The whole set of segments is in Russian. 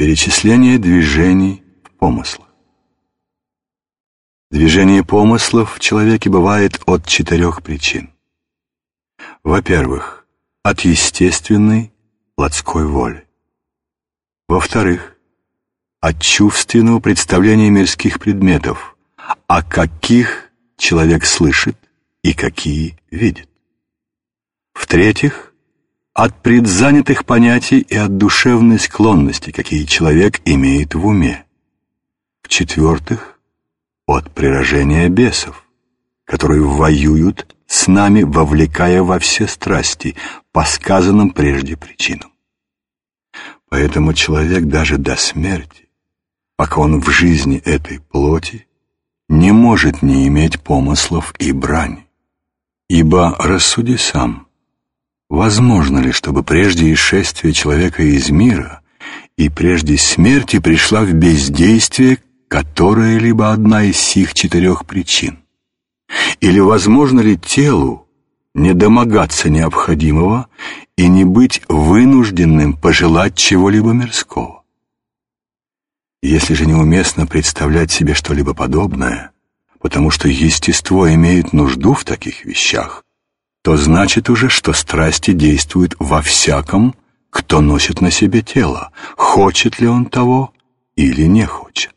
Перечисление движений в помыслах. Движение помыслов в человеке бывает от 4 причин. Во-первых, от естественной плотской воли. Во-вторых, от чувственного представления мирских предметов, о каких человек слышит и какие видит. В-третьих, от предзанятых понятий и от душевной склонности, какие человек имеет в уме. В-четвертых, от приражения бесов, которые воюют с нами, вовлекая во все страсти, по сказанным прежде причинам. Поэтому человек даже до смерти, пока он в жизни этой плоти, не может не иметь помыслов и брани. Ибо рассуди сам, возможно ли, чтобы прежде исшествия человека из мира и прежде смерти пришла в бездействие которая-либо одна из сих 4 причин? Или возможно ли телу не домогаться необходимого и не быть вынужденным пожелать чего-либо мирского? Если же неуместно представлять себе что-либо подобное, потому что естество имеет нужду в таких вещах, то значит уже, что страсти действуют во всяком, кто носит на себе тело, хочет ли он того или не хочет.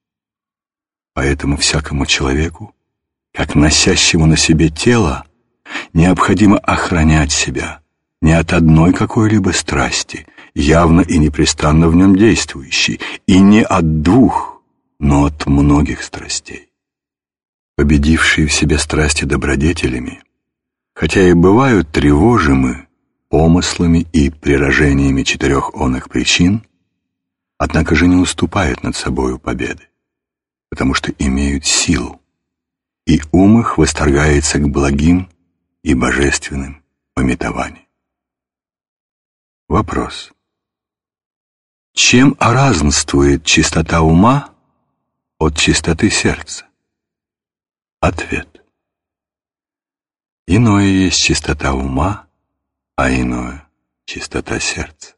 Поэтому всякому человеку, как носящему на себе тело, необходимо охранять себя не от одной какой-либо страсти, явно и непрестанно в нем действующей, и не от 2, но от многих страстей. Победившие в себе страсти добродетелями, хотя и бывают тревожимы помыслами и приражениями 4 оных причин, однако же не уступают над собою победы, потому что имеют силу, и ум их восторгается к благим и божественным памятованиям. Вопрос. Чем разнствует чистота ума от чистоты сердца? Ответ. Иное есть чистота ума, а иное — чистота сердца.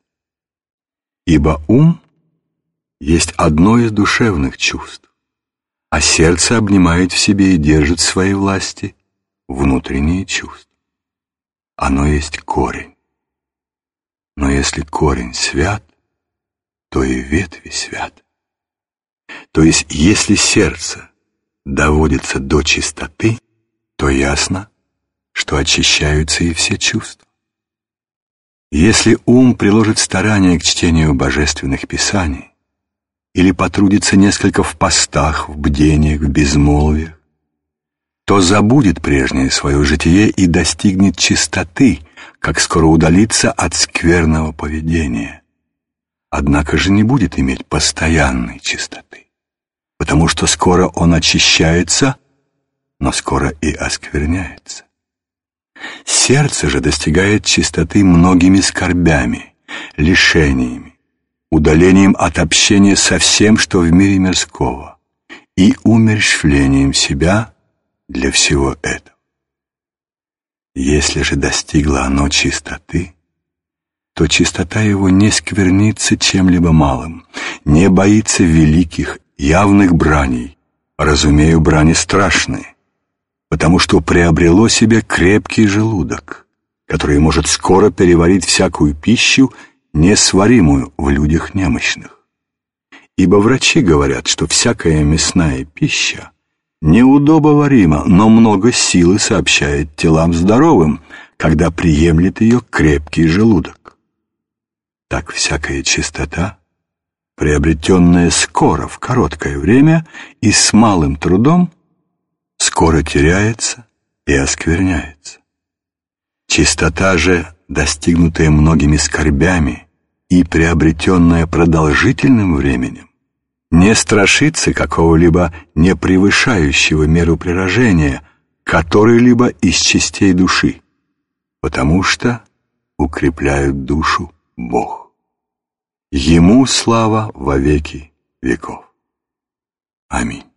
Ибо ум есть одно из душевных чувств, а сердце обнимает в себе и держит в своей власти внутренние чувства. Оно есть корень. Но если корень свят, то и ветви святы. То есть, если сердце доводится до чистоты, то ясно, что очищаются и все чувства. Если ум приложит старание к чтению божественных писаний или потрудится несколько в постах, в бдениях, в безмолвиях, то забудет прежнее свое житие и достигнет чистоты, как скоро удалится от скверного поведения. Однако же не будет иметь постоянной чистоты, потому что скоро он очищается, но скоро и оскверняется. Сердце же достигает чистоты многими скорбями, лишениями, удалением от общения со всем, что в мире мирского, и умерщвлением себя для всего этого. Если же достигло оно чистоты, то чистота его не сквернится чем-либо малым, не боится великих, явных браней, разумею, брани страшные, потому что приобрело себе крепкий желудок, который может скоро переварить всякую пищу, несваримую в людях немощных. Ибо врачи говорят, что всякая мясная пища неудобоварима, но много силы сообщает телам здоровым, когда приемлет ее крепкий желудок. Так всякая чистота, приобретенная скоро, в короткое время и с малым трудом, скоро теряется и оскверняется. Чистота же, достигнутая многими скорбями и приобретенная продолжительным временем, не страшится какого-либо не превышающего меру приражения которой-либо из частей души, потому что укрепляют душу Бог. Ему слава во веки веков. Аминь.